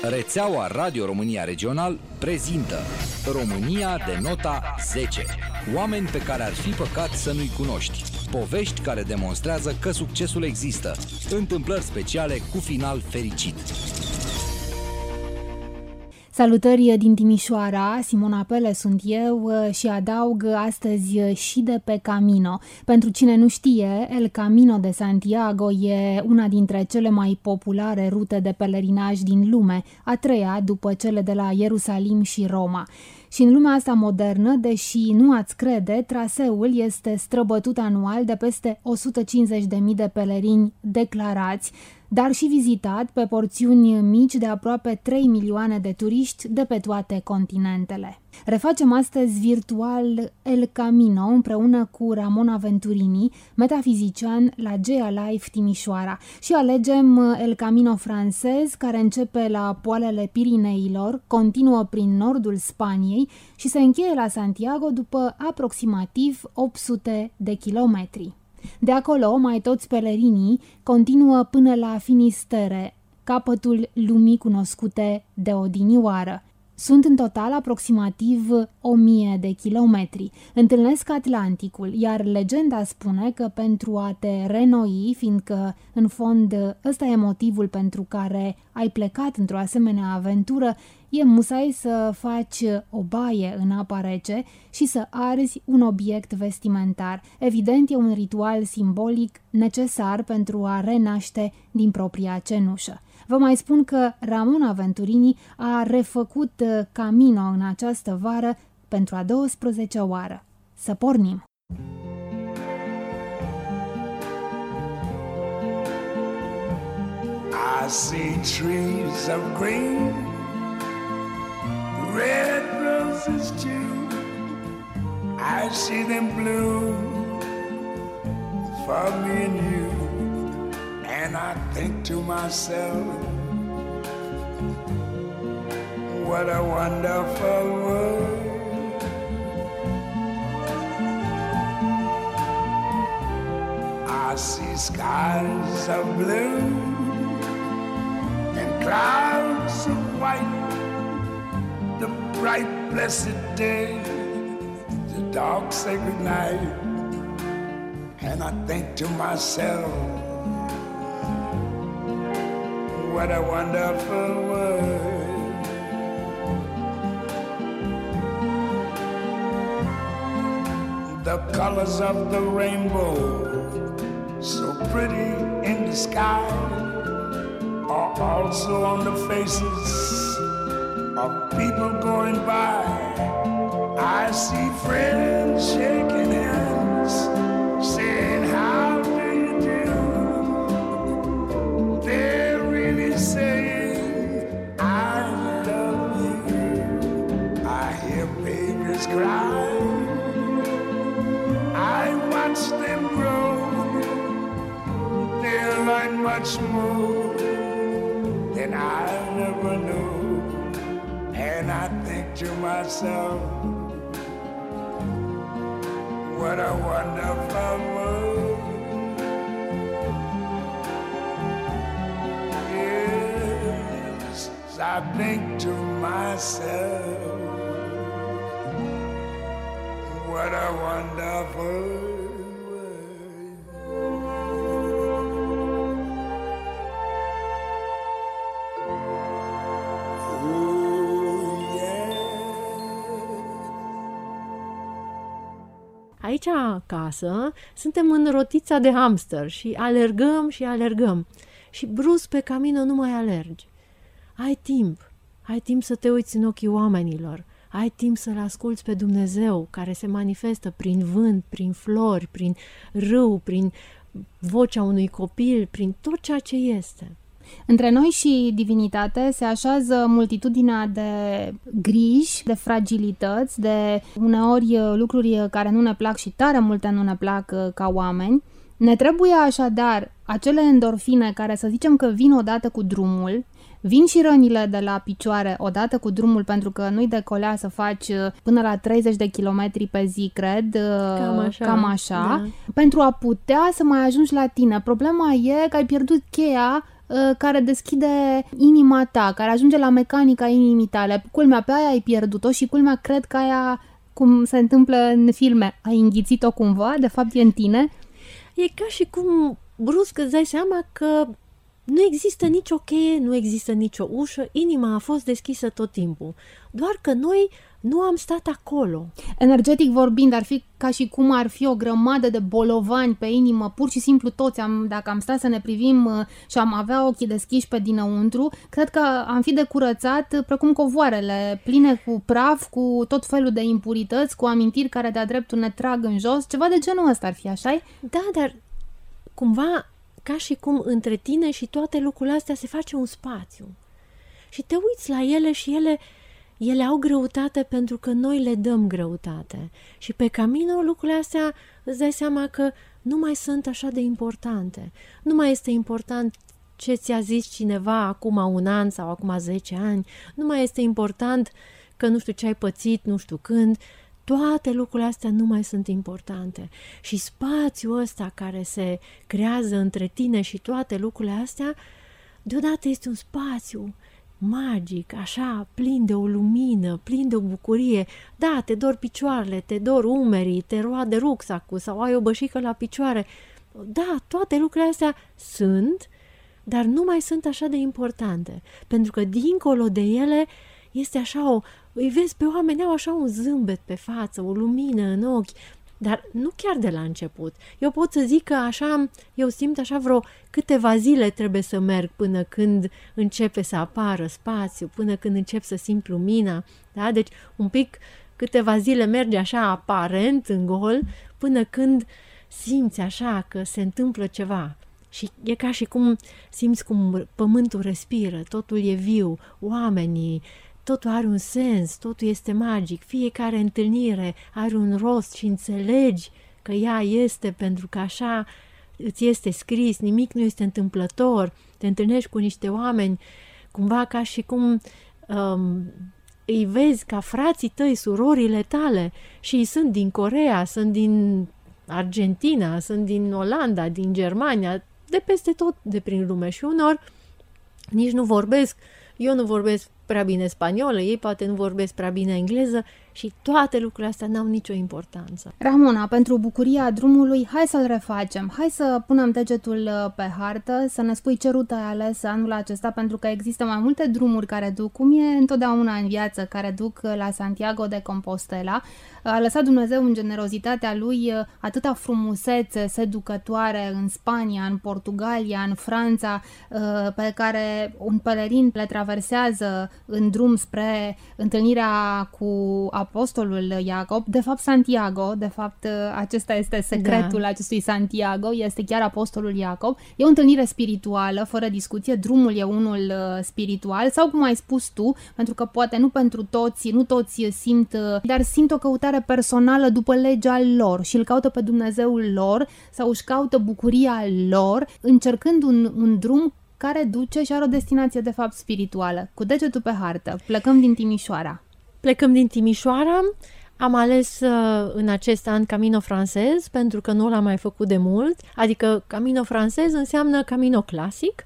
Rețeaua Radio România Regional prezintă România de nota 10. Oameni pe care ar fi păcat să nu-i cunoști. Povești care demonstrează că succesul există. Întâmplări speciale cu final fericit. Salutări din Timișoara, Simona Pele sunt eu și adaug astăzi și de pe Camino. Pentru cine nu știe, El Camino de Santiago e una dintre cele mai populare rute de pelerinaj din lume, a treia după cele de la Ierusalim și Roma. Și în lumea asta modernă, deși nu ați crede, traseul este străbătut anual de peste 150.000 de pelerini declarați, dar și vizitat pe porțiuni mici de aproape 3 milioane de turiști de pe toate continentele. Refacem astăzi virtual El Camino împreună cu Ramona Venturini, metafizician la Gea Life Timișoara, și alegem El Camino francez, care începe la poalele Pirineilor, continuă prin nordul Spaniei și se încheie la Santiago după aproximativ 800 de kilometri. De acolo, mai toți pelerinii continuă până la Finistere, capătul lumii cunoscute de odinioară. Sunt în total aproximativ 1000 de kilometri. Întâlnesc Atlanticul, iar legenda spune că pentru a te renoi, fiindcă în fond ăsta e motivul pentru care ai plecat într-o asemenea aventură, e musai să faci o baie în apa rece și să arzi un obiect vestimentar. Evident, e un ritual simbolic necesar pentru a renaște din propria cenușă. Vă mai spun că Ramona Venturini a refăcut Camino în această vară pentru a 12-a oară. Să pornim! I see trees of green, red roses too. I see them bloom for me and you. And I think to myself, what a wonderful world. I see skies of blue and clouds of white, the bright blessed day, the dark sacred night. And I think to myself, what a wonderful world. The colors of the rainbow, so pretty in the sky, are also on the faces of people going by. I see friends shaking hands, saying, how do you do? They're really saying, I love you. I hear babies cry, I watch them grow. They'll learn much more than I'll ever know. And I think to myself, what a wonderful world. Yes, I think to myself, what a wonderful world. Aici acasă suntem în rotița de hamster și alergăm și alergăm. Și brusc pe Camino nu mai alergi. Ai timp să te uiți în ochii oamenilor. Ai timp să-L asculți pe Dumnezeu, care se manifestă prin vânt, prin flori, prin râu, prin vocea unui copil, prin tot ceea ce este. Între noi și divinitate se așează multitudinea de griji, de fragilități, de uneori lucruri care nu ne plac și tare multe nu ne plac ca oameni. Ne trebuie așadar acele endorfine care, să zicem că vin odată cu drumul, vin și rănile de la picioare odată cu drumul, pentru că nu-i decolea să faci până la 30 de kilometri pe zi, cred, cam așa, da. Pentru a putea să mai ajungi la tine. Problema e că ai pierdut cheia care deschide inima ta, care ajunge la mecanica inimii tale. Culmea, pe aia ai pierdut-o și culmea cred că aia, cum se întâmplă în filme, ai înghițit-o cumva, de fapt e în tine. E ca și cum brusc îți dai seama că nu există nicio cheie, nu există nicio ușă, inima a fost deschisă tot timpul. Doar că noi nu am stat acolo. Energetic vorbind, ar fi ca și cum ar fi o grămadă de bolovani pe inimă, pur și simplu toți, dacă am stat să ne privim și am avea ochii deschiși pe dinăuntru, cred că am fi de curățat precum covoarele, pline cu praf, cu tot felul de impurități, cu amintiri care de-a dreptul ne trag în jos, ceva de genul ăsta ar fi, așa-i? Da, dar cumva ca și cum între tine și toate lucrurile astea se face un spațiu. Și te uiți la ele și ele au greutate pentru că noi le dăm greutate. Și pe Camino lucrurile astea îți dai seama că nu mai sunt așa de importante. Nu mai este important ce ți-a zis cineva acum 1 an sau acum 10 ani. Nu mai este important că nu știu ce ai pățit, nu știu când. Toate lucrurile astea nu mai sunt importante. Și spațiul ăsta care se creează între tine și toate lucrurile astea, deodată este un spațiu magic, așa, plin de o lumină, plin de o bucurie. Da, te dor picioarele, te dor umerii, te roade rucsacul sau ai o bășică la picioare. Da, toate lucrurile astea sunt, dar nu mai sunt așa de importante. Pentru că dincolo de ele este așa îi vezi pe oameni, au așa un zâmbet pe față, o lumină în ochi, dar nu chiar de la început. Eu pot să zic că așa, eu simt așa vreo câteva zile trebuie să merg până când începe să apară spațiu, până când încep să simt lumina, da? Deci un pic, câteva zile merge așa aparent în gol, până când simți așa că se întâmplă ceva. Și e ca și cum simți cum pământul respiră, totul e viu, oamenii, totul are un sens, totul este magic, fiecare întâlnire are un rost și înțelegi că ea este pentru că așa îți este scris, nimic nu este întâmplător, te întâlnești cu niște oameni, cumva ca și cum îi vezi ca frații tăi, surorile tale și sunt din Coreea, sunt din Argentina, sunt din Olanda, din Germania, de peste tot de prin lume și unor nici nu vorbesc, eu nu vorbesc prea bine spaniolă, ei poate nu vorbesc prea bine engleză și toate lucrurile astea n-au nicio importanță. Ramona, pentru bucuria drumului, hai să-l refacem. Hai să punem degetul pe hartă, să ne spui ce rută ai ales anul acesta, pentru că există mai multe drumuri care duc, cum e întotdeauna în viață, care duc la Santiago de Compostela. A lăsat Dumnezeu în generozitatea Lui atâta frumusețe seducătoare în Spania, în Portugalia, în Franța, pe care un pelerin le traversează în drum spre întâlnirea cu apostolul Iacob, de fapt Santiago, de fapt acesta este secretul acestui Santiago, este chiar apostolul Iacob. E o întâlnire spirituală, fără discuție, drumul e unul spiritual, sau cum ai spus tu, pentru că poate nu pentru toți, nu toți simt, dar simt o căutare personală după legea lor și îl caută pe Dumnezeul lor sau își caută bucuria lor, încercând un drum care duce și are o destinație de fapt spirituală. Cu degetul pe hartă, plecăm din Timișoara. Plecăm din Timișoara, am ales în acest an Camino francez, pentru că nu l-am mai făcut de mult, adică Camino francez înseamnă Camino clasic.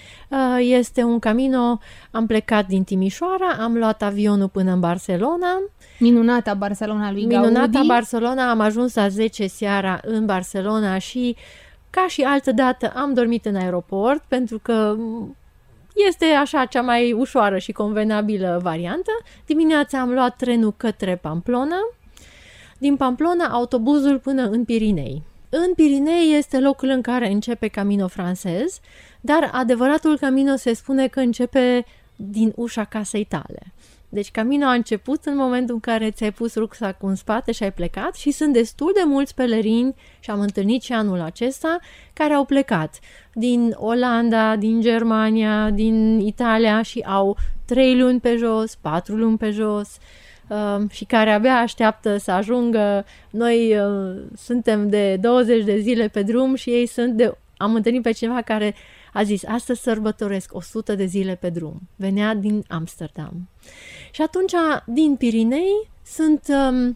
Este un Camino, am plecat din Timișoara, am luat avionul până în Barcelona. Minunata Barcelona lui Gaudi. Minunata Barcelona, am ajuns la 10 seara în Barcelona și ca și altă dată am dormit în aeroport, pentru că este așa cea mai ușoară și convenabilă variantă. Dimineața am luat trenul către Pamplona, din Pamplona autobuzul până în Pirinei. În Pirinei este locul în care începe Camino francez, dar adevăratul Camino se spune că începe din ușa casei tale. Deci Camino a început în momentul în care ți-ai pus rucsacul în spate și ai plecat și sunt destul de mulți pelerini, și am întâlnit și anul acesta, care au plecat din Olanda, din Germania, din Italia și au 3 luni pe jos, 4 luni pe jos și care abia așteaptă să ajungă. Noi suntem de 20 de zile pe drum și ei sunt de... Am întâlnit pe cineva care a zis, astăzi sărbătoresc 100 de zile pe drum. Venea din Amsterdam. Și atunci, din Pirinei, sunt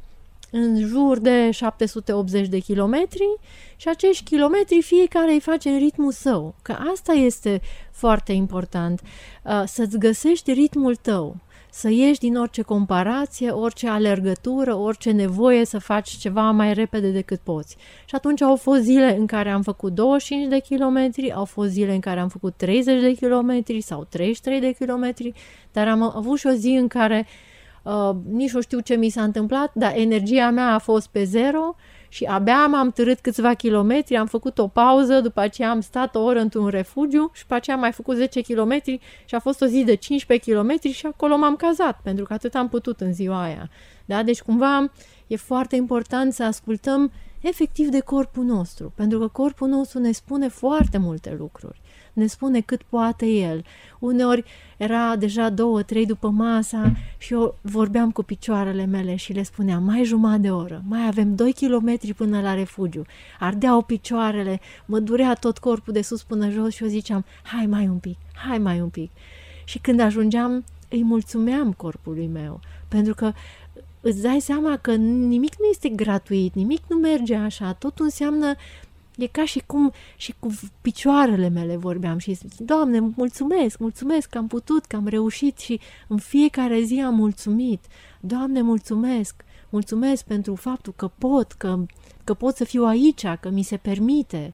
în jur de 780 de kilometri și acești kilometri fiecare îi face în ritmul său, că asta este foarte important, să-ți găsești ritmul tău, să ieși din orice comparație, orice alergătură, orice nevoie să faci ceva mai repede decât poți. Și atunci au fost zile în care am făcut 25 de kilometri, au fost zile în care am făcut 30 de kilometri sau 33 de kilometri, dar am avut și o zi în care nici nu știu ce mi s-a întâmplat, dar energia mea a fost pe zero și abia m-am târât câțiva kilometri, am făcut o pauză, după aceea am stat o oră într-un refugiu și după aceea am mai făcut 10 kilometri și a fost o zi de 15 kilometri și acolo m-am cazat, pentru că atât am putut în ziua aia. Da? Deci cumva e foarte important să ascultăm efectiv de corpul nostru, pentru că corpul nostru ne spune foarte multe lucruri. Ne spune cât poate el. Uneori era deja 2-3 după masa și eu vorbeam cu picioarele mele și le spuneam, mai jumătate de oră, mai avem 2 kilometri până la refugiu. Ardeau picioarele, mă durea tot corpul de sus până jos și eu ziceam, hai mai un pic. Și când ajungeam, îi mulțumeam corpului meu, pentru că îți dai seama că nimic nu este gratuit, nimic nu merge așa, totul înseamnă. E ca și cum și cu picioarele mele vorbeam și zic, Doamne, mulțumesc că am putut, că am reușit și în fiecare zi am mulțumit. Doamne, mulțumesc pentru faptul că pot să fiu aici, că mi se permite.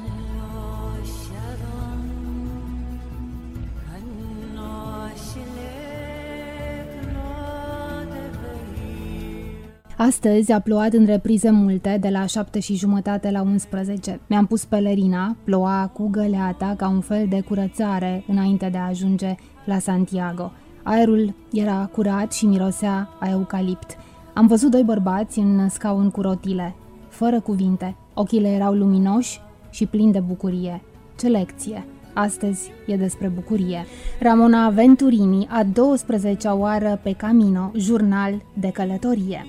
Astăzi a plouat în reprize multe, de la 7:30 la 11. Mi-am pus pelerina, ploua cu găleata ca un fel de curățare înainte de a ajunge la Santiago. Aerul era curat și mirosea a eucalipt. Am văzut 2 bărbați în scaun cu rotile, fără cuvinte. Ochii le erau luminoși și plini de bucurie. Ce lecție! Astăzi e despre bucurie. Ramona Venturini, a 12-a oară pe Camino, jurnal de călătorie.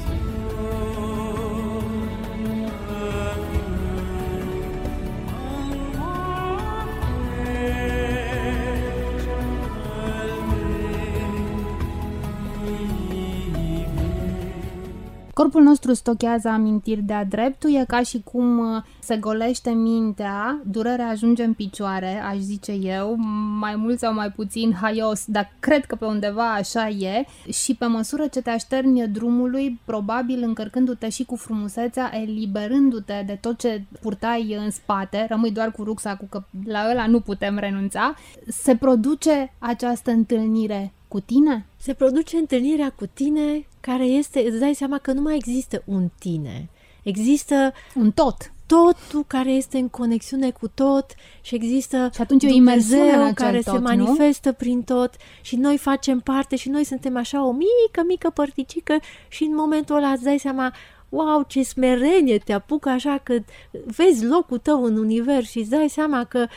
Corpul nostru stochează amintiri de-a dreptul, e ca și cum se golește mintea, durerea ajunge în picioare, aș zice eu, mai mult sau mai puțin haios, dar cred că pe undeva așa e, și pe măsură ce te așterni drumului, probabil încărcându-te și cu frumusețea, eliberându-te de tot ce purtai în spate, rămâi doar cu rucsacul, că la ăla nu putem renunța, se produce această întâlnire cu tine? Se produce întâlnirea cu tine care este, îți dai seama că nu mai există un tine. Există un tot. Totul care este în conexiune cu tot și există și atunci Dumnezeu care tot, se manifestă prin tot și noi facem parte și noi suntem așa o mică părticică și în momentul ăla îți dai seama, wow, ce smerenie te apucă așa că vezi locul tău în univers și îți dai seama că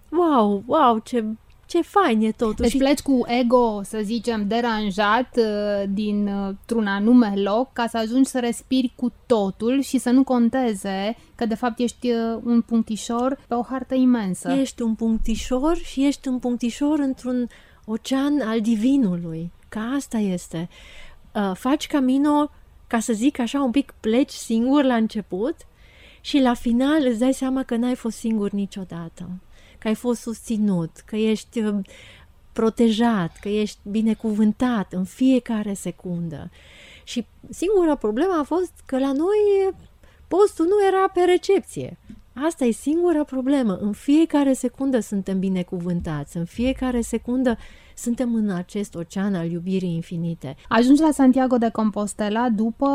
wow, ce fain e totul. Deci pleci cu ego, să zicem, deranjat dintr-un anume loc ca să ajungi să respiri cu totul și să nu conteze că de fapt ești un punctișor pe o hartă imensă. Ești un punctișor și ești un punctișor într-un ocean al divinului. Că asta este. Faci Camino, ca să zic așa, un pic pleci singur la început și la final îți dai seama că n-ai fost singur niciodată. Că ai fost susținut, că ești protejat, că ești binecuvântat în fiecare secundă. Și singura problemă a fost că la noi postul nu era pe recepție. Asta e singura problemă. În fiecare secundă suntem binecuvântați, în fiecare secundă suntem în acest ocean al iubirii infinite. Ajungi la Santiago de Compostela după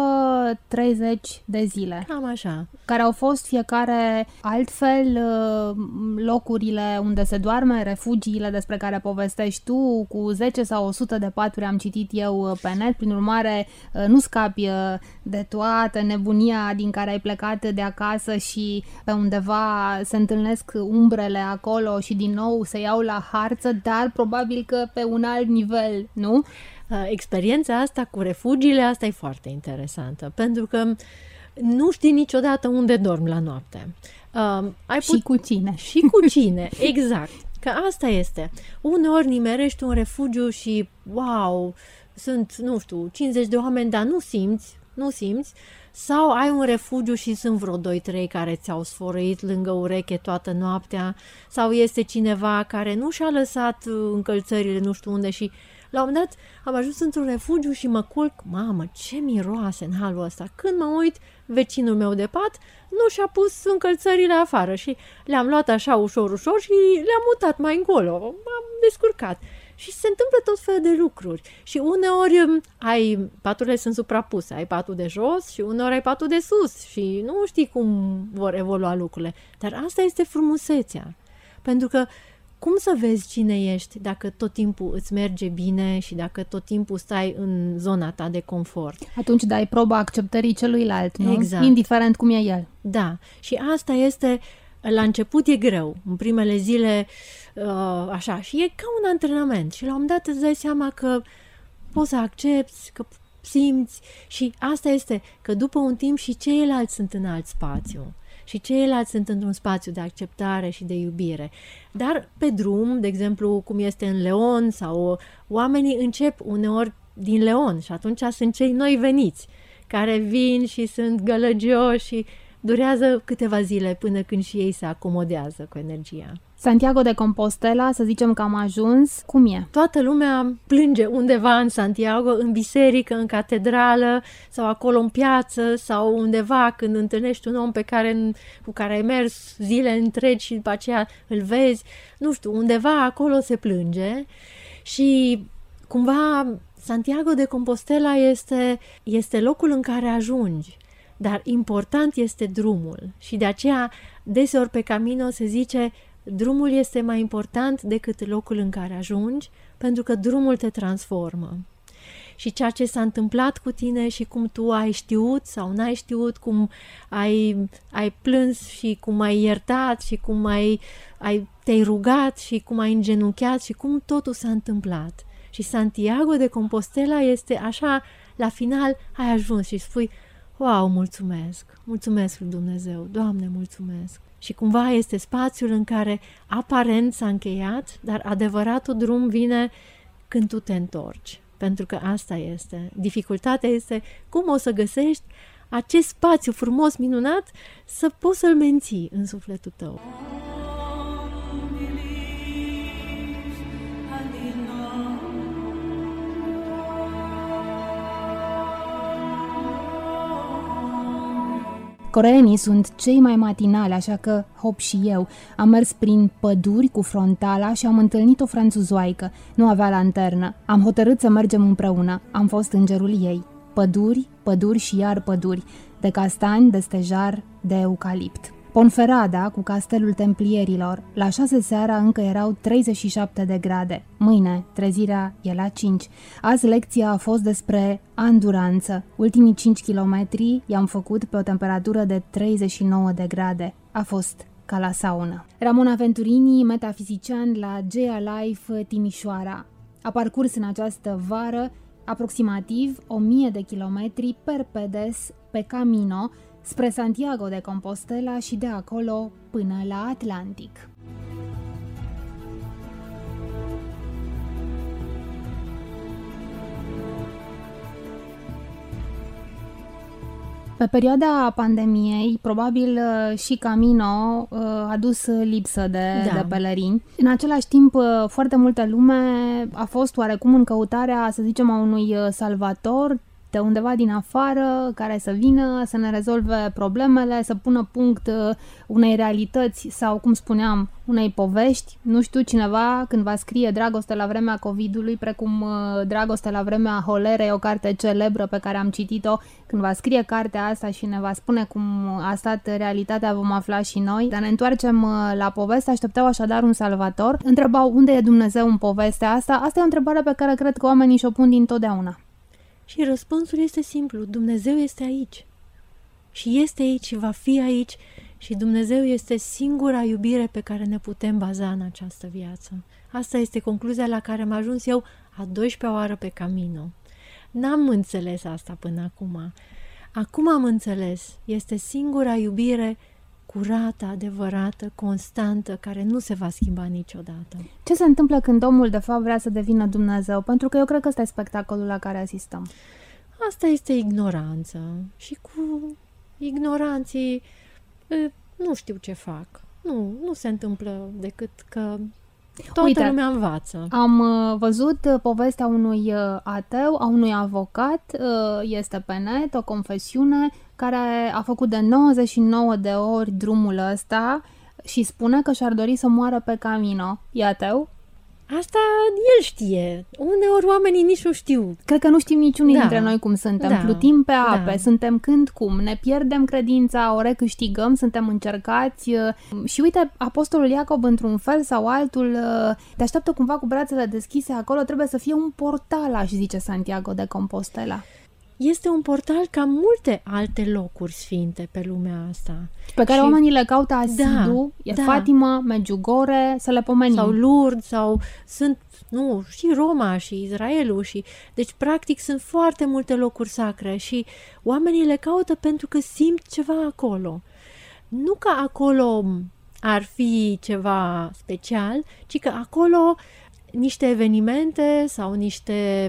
30 de zile. Cam așa. Care au fost fiecare altfel, locurile unde se doarme, refugiile despre care povestești tu, cu 10 sau 100 de paturi am citit eu pe net, prin urmare nu scapi de toată nebunia din care ai plecat de acasă și pe undeva se întâlnesc umbrele acolo și din nou se iau la harță, dar probabil că pe un alt nivel, nu? Experiența asta cu refugiile, asta e foarte interesantă, pentru că nu știi niciodată unde dormi la noapte. Cu cine. Și cu cine, exact. Că asta este. Uneori nimerești un refugiu și, wow, sunt, 50 de oameni, dar nu simți nu simți, sau ai un refugiu și sunt vreo 2-3 care ți-au sfărăit lângă ureche toată noaptea, sau este cineva care nu și-a lăsat încălțările nu știu unde și la un moment dat am ajuns într-un refugiu și mă culc, mamă, ce miroase în halul ăsta. Când mă uit, vecinul meu de pat nu și-a pus încălțările afară și le-am luat așa ușor și le-am mutat mai încolo, m-am descurcat. Și se întâmplă tot felul de lucruri. Și uneori paturile sunt suprapuse, ai patul de jos și uneori ai patul de sus și nu știi cum vor evolua lucrurile. Dar asta este frumusețea. Pentru că cum să vezi cine ești dacă tot timpul îți merge bine și dacă tot timpul stai în zona ta de confort? Atunci dai proba acceptării celuilalt, nu? Exact. Indiferent cum e el. Da. Și asta este, la început e greu, în primele zile așa, și e ca un antrenament și la un moment dat îți dai seama că poți să accepti, că simți și asta este, că după un timp și ceilalți sunt în alt spațiu. Și ceilalți sunt într-un spațiu de acceptare și de iubire. Dar pe drum, de exemplu, cum este în Leon, sau oamenii încep uneori din Leon și atunci sunt cei noi veniți, care vin și sunt gălăgioși și durează câteva zile până când și ei se acomodează cu energia. Santiago de Compostela, să zicem că am ajuns, cum e? Toată lumea plânge undeva în Santiago, în biserică, în catedrală, sau acolo în piață, sau undeva când întâlnești un om cu care ai mers zile întregi și după aceea îl vezi, nu știu, undeva acolo se plânge și cumva Santiago de Compostela este locul în care ajungi. Dar important este drumul și de aceea deseori pe Camino se zice drumul este mai important decât locul în care ajungi, pentru că drumul te transformă. Și ceea ce s-a întâmplat cu tine și cum tu ai știut sau n-ai știut, cum ai plâns și cum ai iertat și cum te-ai rugat și cum ai îngenunchiat și cum totul s-a întâmplat. Și Santiago de Compostela este așa, la final ai ajuns și spui: wow, mulțumesc lui Dumnezeu, Doamne, mulțumesc. Și cumva este spațiul în care aparent s-a încheiat, dar adevăratul drum vine când tu te întorci. Pentru că asta este. Dificultatea este cum o să găsești acest spațiu frumos, minunat, să poți să-l menții în sufletul tău. Coreenii sunt cei mai matinali, așa că, hop și eu, am mers prin păduri cu frontala și am întâlnit o franțuzoaică. Nu avea lanternă. Am hotărât să mergem împreună. Am fost îngerul ei. Păduri, păduri și iar păduri. De castani, de stejar, de eucalipt. Ponferrada cu castelul templierilor. La 6 seara încă erau 37 de grade. Mâine, trezirea e la 5. Azi lecția a fost despre anduranță. Ultimii 5 kilometri i-am făcut pe o temperatură de 39 de grade. A fost ca la saună. Ramona Venturini, metafizician la Gea Life Timișoara. A parcurs în această vară aproximativ 1000 de kilometri per pedes pe Camino spre Santiago de Compostela și de acolo până la Atlantic. Pe perioada pandemiei, probabil și Camino a dus lipsă de pelerini. În același timp, foarte multă lume a fost oarecum în căutarea, să zicem, a unui salvator de undeva din afară, care să vină, să ne rezolve problemele, să pună punct unei realități sau, cum spuneam, unei povești. Nu știu, cineva când va scrie Dragoste la vremea COVID-ului, precum Dragoste la vremea holerei, o carte celebră pe care am citit-o, când va scrie cartea asta și ne va spune cum a stat realitatea, vom afla și noi. Dar ne întoarcem la poveste, așteptau așadar un salvator. Întrebau unde e Dumnezeu în povestea asta. Asta e o întrebare pe care cred că oamenii și-o pun dintotdeauna. Și răspunsul este simplu, Dumnezeu este aici. Și este aici și va fi aici și Dumnezeu este singura iubire pe care ne putem baza în această viață. Asta este concluzia la care am ajuns eu a 12-a oară pe Camino. N-am înțeles asta până acum. Acum am înțeles, este singura iubire curată, adevărată, constantă, care nu se va schimba niciodată. Ce se întâmplă când omul de fapt vrea să devină Dumnezeu? Pentru că eu cred că ăsta e spectacolul la care asistăm. asta este ignoranță. Și cu ignoranții nu știu ce fac. Nu se întâmplă decât că toată lumea învață. Am văzut povestea unui ateu, a unui avocat, este pe net, o confesiune, care a făcut de 99 de ori drumul ăsta și spune că și-ar dori să moară pe Camino. E ateu? Asta el știe. Uneori oamenii nici nu știu. Cred că nu știm niciunii dintre noi cum suntem. Da, Plutim pe ape, da. suntem când cum, ne pierdem credința, o recâștigăm, suntem încercați. Și uite, Apostolul Iacob, într-un fel sau altul, te așteaptă cumva cu brațele deschise acolo, trebuie să fie un portal, aș zice Santiago de Compostela. Este un portal ca multe alte locuri sfinte pe lumea asta. Pe care oamenii le caută asidu, Fatima, Medjugorje, să le pomenim. Sau Lourdes, sau sunt, și Roma și Israelul. Deci, practic, sunt foarte multe locuri sacre și oamenii le caută pentru că simt ceva acolo. Nu că acolo ar fi ceva special, ci că acolo niște evenimente sau niște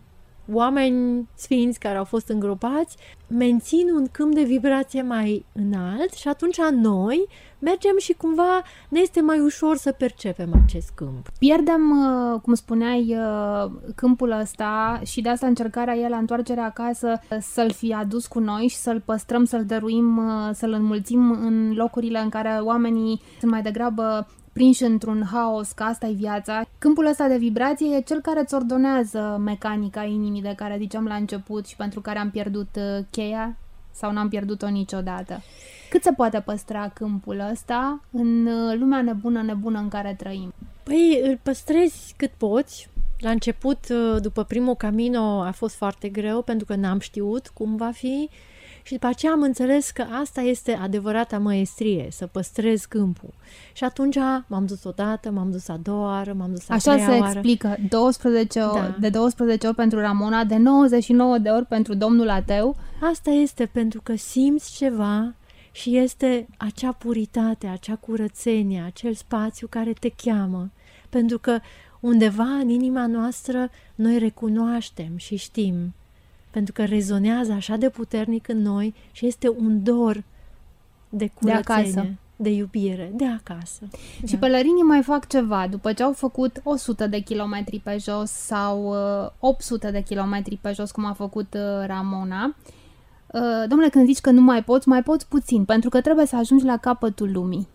oameni sfinți care au fost îngropați mențin un câmp de vibrație mai înalt și atunci noi mergem și cumva ne este mai ușor să percepem acest câmp. Pierdem, cum spuneai, câmpul ăsta și de asta încercarea la întoarcerea acasă să-l fi adus cu noi și să-l păstrăm, să-l dăruim, să-l înmulțim în locurile în care oamenii sunt mai degrabă prinși într-un haos, că asta e viața. Câmpul ăsta de vibrație e cel care îți ordonează mecanica inimii de care ziceam la început și pentru care am pierdut cheia sau n-am pierdut-o niciodată. Cât se poate păstra câmpul ăsta în lumea nebună în care trăim? Păi îl păstrezi cât poți. La început, după primul Camino, a fost foarte greu pentru că n-am știut cum va fi. Și după aceea am înțeles că asta este adevărata măestrie, să păstrez câmpul. Și atunci m-am dus odată, m-am dus a doua oară, m-am dus a treia oară. Așa se explică, 12 ori, de 12 ori pentru Ramona, de 99 de ori pentru domnul ateu. Asta este pentru că simți ceva și este acea puritate, acea curățenie, acel spațiu care te cheamă. Pentru că undeva în inima noastră noi recunoaștem și știm. Pentru că rezonează așa de puternic în noi și este un dor de curățenie, de iubire, de acasă. Și pelerinii mai fac ceva. După ce au făcut 100 de kilometri pe jos sau 800 de kilometri pe jos, cum a făcut Ramona, domnule, când zici că nu mai poți puțin, pentru că trebuie să ajungi la capătul lumii.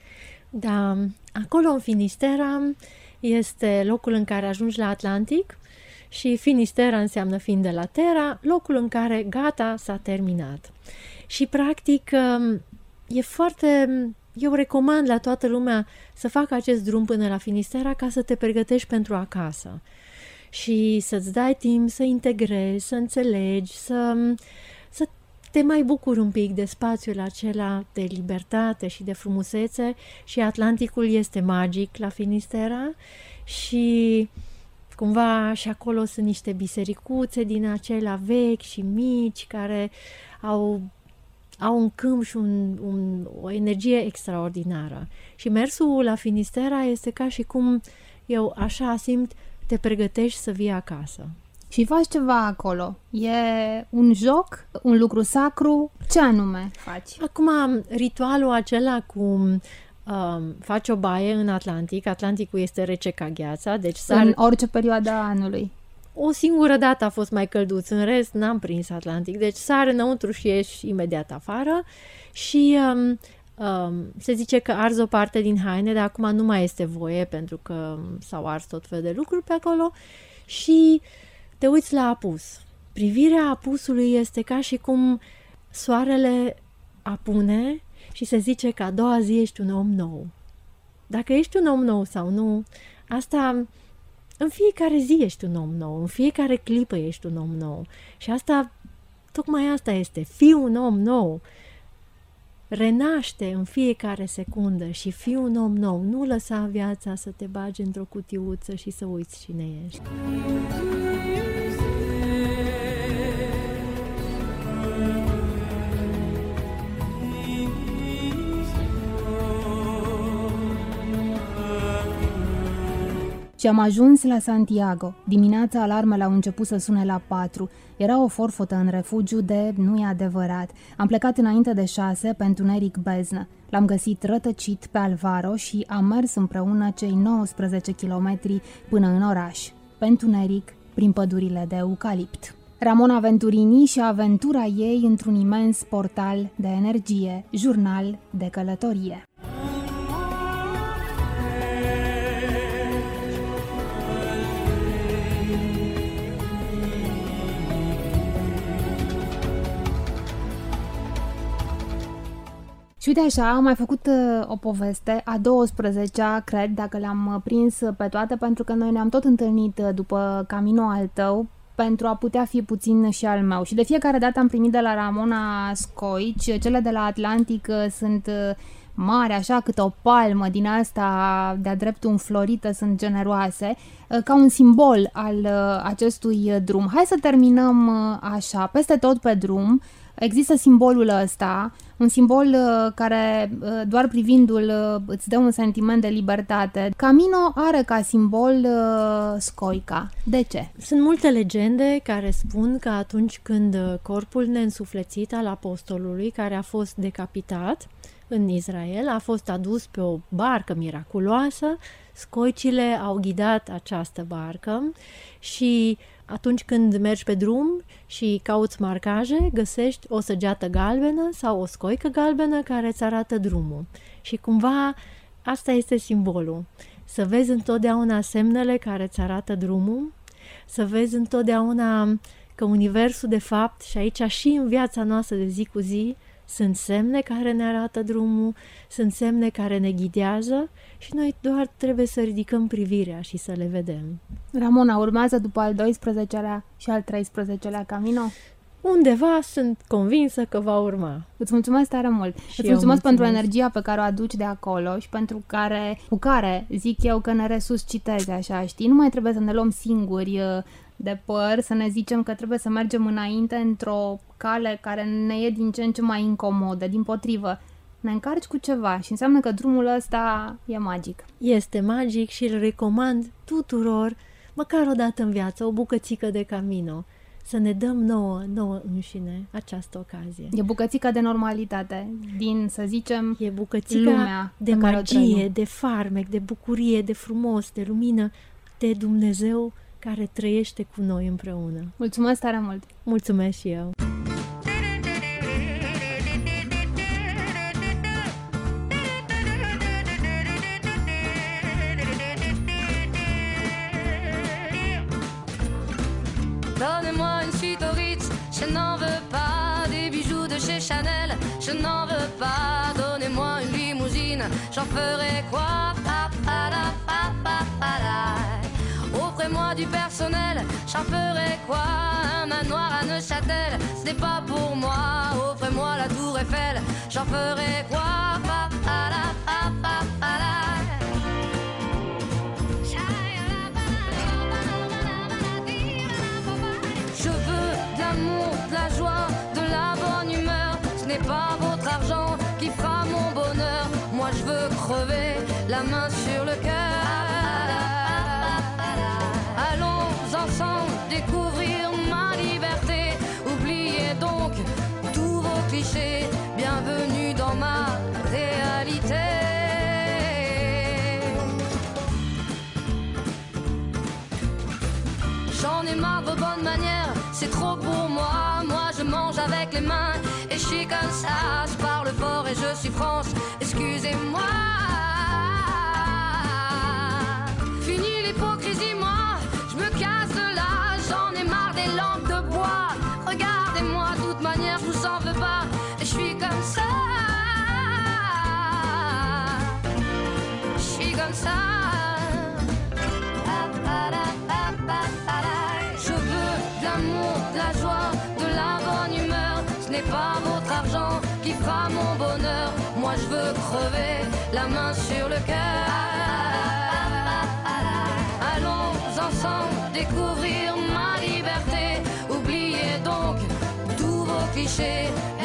Da, acolo în Finisterra este locul în care ajungi la Atlantic. Și Finisterra înseamnă fiind de la Terra, locul în care gata, s-a terminat. Și practic eu recomand la toată lumea să facă acest drum până la Finisterra ca să te pregătești pentru acasă. Și să-ți dai timp să integrezi, să înțelegi, să te mai bucuri un pic de spațiul acela de libertate și de frumusețe. Și Atlanticul este magic la Finisterra și cumva și acolo sunt niște bisericuțe din acelea vechi și mici care au un câmp și o energie extraordinară. Și mersul la Finisterra este ca și cum eu așa simt, te pregătești să vii acasă. Și faci ceva acolo. E un joc, un lucru sacru, ce anume faci? Acum, ritualul acela cu faci o baie în Atlantic. Atlanticul este rece ca gheața, deci în orice perioadă a anului. O singură dată a fost mai călduț, în rest n-am prins Atlantic. Deci sari înăuntru și ieși imediat afară și se zice că arzi o parte din haine, dar acum nu mai este voie pentru că s-au ars tot fel de lucruri pe acolo și te uiți la apus. Privirea apusului este ca și cum soarele apune și se zice că a doua zi ești un om nou. Dacă ești un om nou sau nu, asta în fiecare zi ești un om nou, în fiecare clipă ești un om nou. Și asta, tocmai asta este, fii un om nou. Renaște în fiecare secundă și fii un om nou. Nu lăsa viața să te bagi într-o cutiuță și să uiți cine ești. Și am ajuns la Santiago. Dimineața alarmele au început să sune la 4. Era o forfotă în refugiu de nu e adevărat. Am plecat înainte de 6 pe întuneric beznă. L-am găsit rătăcit pe Alvaro și am mers împreună cei 19 kilometri până în oraș. Pe întuneric, prin pădurile de eucalipt. Ramona Venturini și aventura ei într-un imens portal de energie, jurnal de călătorie. Și uite așa, am mai făcut o poveste, a 12-a, cred, dacă le-am prins pe toate, pentru că noi ne-am tot întâlnit după Camino al tău, pentru a putea fi puțin și al meu. Și de fiecare dată am primit de la Ramona scoici, cele de la Atlantic sunt mari, așa, cât o palmă din asta de-a dreptul înflorită, sunt generoase, ca un simbol al acestui drum. Hai să terminăm așa, peste tot pe drum există simbolul ăsta, un simbol care doar privindu-l îți dă un sentiment de libertate. Camino are ca simbol scoica. De ce? Sunt multe legende care spun că atunci când corpul neînsuflețit al apostolului, care a fost decapitat în Israel, a fost adus pe o barcă miraculoasă, scoicile au ghidat această barcă și atunci când mergi pe drum și cauți marcaje, găsești o săgeată galbenă sau o scoică galbenă care îți arată drumul. Și cumva asta este simbolul. Să vezi întotdeauna semnele care îți arată drumul, să vezi întotdeauna că universul de fapt și aici și în viața noastră de zi cu zi sunt semne care ne arată drumul, sunt semne care ne ghidează și noi doar trebuie să ridicăm privirea și să le vedem. Ramona, urmează după al 12-lea și al 13-lea Camino? Undeva sunt convinsă că va urma. Îți mulțumesc tare mult. Îți mulțumesc pentru energia pe care o aduci de acolo și cu care zic eu că ne resuscitezi așa, știi? Nu mai trebuie să ne luăm singuri de păr, să ne zicem că trebuie să mergem înainte într-o cale care ne e din ce în ce mai incomodă. Dimpotrivă, ne încarci cu ceva și înseamnă că drumul ăsta e magic. Este magic și îl recomand tuturor, măcar o dată în viață, o bucățică de Camino, să ne dăm nouă înșine această ocazie. E bucățica de normalitate din, să zicem, e bucățica lumea de magie, de farmec, de bucurie, de frumos, de lumină, de Dumnezeu care trăiește cu noi împreună. Mulțumesc tare mult! Mulțumesc și eu! Donnez-moi une suite au Ritz, je n'en veux pas. Des bijoux de chez Chanel, je n'en veux pas. Donnez-moi une limousine, j'en ferai quoi? Offrez-moi du personnel, j'en ferai quoi? Un manoir à Neuchâtel, ce n'est pas pour moi. Offrez-moi la tour Eiffel, j'en ferai quoi? Je veux de l'amour, de la joie, de la bonne humeur. Ce n'est pas votre argent qui fera mon bonheur. Moi je veux crever la main sur le cœur. Allons ensemble découvrir ma liberté. Oubliez donc tous vos clichés. Bienvenue dans ma réalité. J'en ai marre de vos bonnes manières, c'est trop pour moi. Moi je mange avec les mains et je suis comme ça. Je parle fort et je suis France, excusez-moi. Fini l'hypocrisie, moi, je me casse de là. J'en ai marre des lampes de bois. Regardez-moi, de toute manière je vous en veux pas. Et je suis comme ça. Je suis comme ça. De la joie, de la bonne humeur. Ce n'est pas votre argent qui fera mon bonheur. Moi je veux crever la main sur le cœur. Allons ensemble découvrir ma liberté. Oubliez donc tous vos clichés.